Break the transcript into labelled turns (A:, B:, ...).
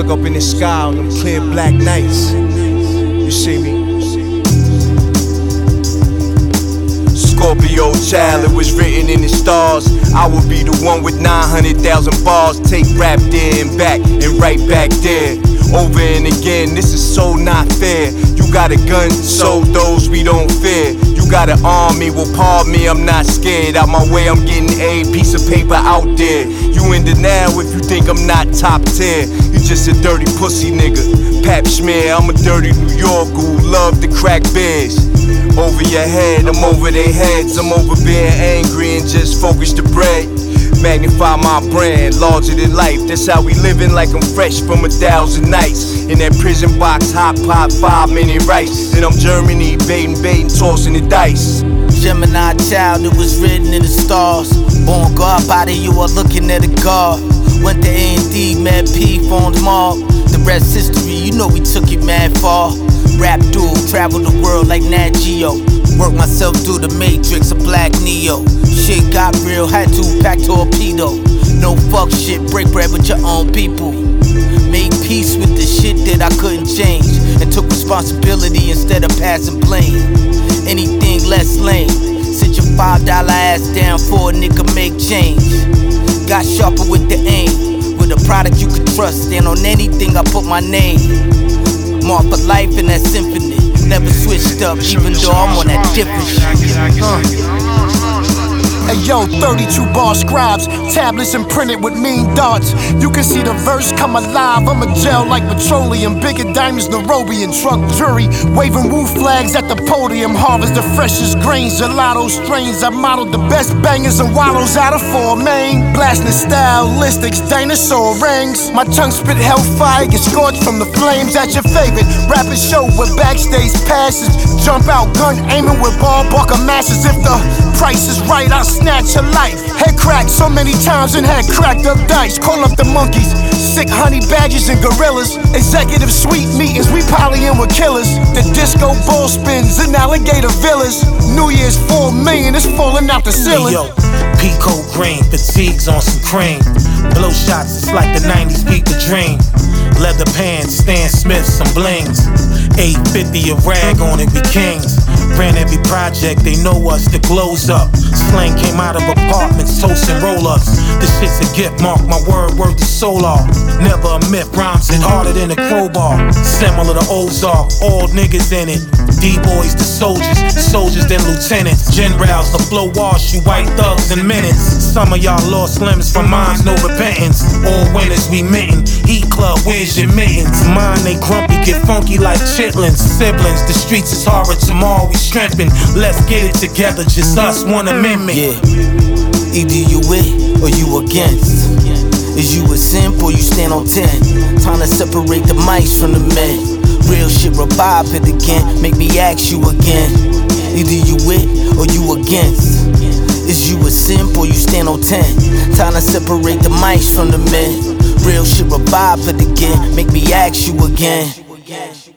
A: look up in the sky on them clear black nights. You see me? Scorpio child, it was written in the stars. I would be the one with 900,000 bars. Take rap there and back and right back there. Over and again, this is so not fair. You got a gun, so those we don't fear. You got an army, well pardon me, I'm not scared. Out my way, I'm getting a piece of paper out there. You in denial if you think I'm not top tier. You just a dirty pussy nigga, pap smear. I'm a dirty New Yorker who love to crack beers. Over your head, I'm over their heads. I'm over being angry and just focus the bread. Magnify my brand, larger than life. That's how we living, like I'm fresh from 1,000 nights. In that prison box, hot pot, 5-minute rice. Then I'm Germany, baiting, tossing the dice.
B: Gemini child, it was written in the stars. Born God body, you are looking at a God. Went to A&D, Mad P, phones mob. The rest history, you know we took it mad far. Rap dude, travel the world like Nat Geo. Work myself through the matrix, a black Neo. Shit got real, had to pack torpedo. No fuck shit, break bread with your own people. Made peace with the shit that I couldn't change, and took responsibility instead of passing blame. Anything less lame, sit your $5 ass down for a nigga make change. Got sharper with the aim, with a product you can trust, and on anything I put my name. Mark for life in that symphony. Never switched up, even though I'm on that different shit.
C: Hey yo, 32 bar scribes, tablets imprinted with mean darts. You can see the verse come alive. I'm a gel like petroleum, bigger diamonds, Nairobi and truck jury. Waving woo flags at the podium, harvest the freshest grains, gelato strains. I modeled the best bangers and wallows out of 4 main. Blasting stylistics, dinosaur rings. My tongue spit hellfire, get scorched from the flames. At your favorite rapping show with backstage passes. Jump out, gun aiming with ball buckle masses. If the price is right, I'll snatch your life. Head cracked so many times and had cracked up dice. Call up the monkeys, sick honey badgers and gorillas. Executive suite meetings, we polying with killers. The disco ball spins in alligator villas. New Year's 4 million is falling out the ceiling.
D: Hey yo, Pico green, fatigues on some cream. Blow shots, it's like the 90s peak the dream. Leather pants, Stan Smith, some blings. 850 a rag on it, we kings. Ran every project, they know us, the glow's up. Slang came out of apartments, toast and roll-ups. This shit's a gift, mark my word to solar. Never a myth, rhymes it harder than a crowbar. Similar to Ozark, all niggas in it. D-boys to soldiers then lieutenants. Generals, the flow wash you white thugs in minutes. Some of y'all lost limbs from mines, no repentance. All winners we mitten, Heat Club, where's your mittens? Mine they grumpy, get funky like chitlins. Siblings, the streets is horror, tomorrow we strengthen. Let's get it together, just us, one amendment.
B: Yeah, either you with or you against. Is you a simp or you stand on 10? Time to separate the mice from the men. Real shit, revive it again, make me ask you again. Either you with or you against. Is you a simp or you stand on 10? Time to separate the mice from the men. Real shit, revive it again, make me ask you again.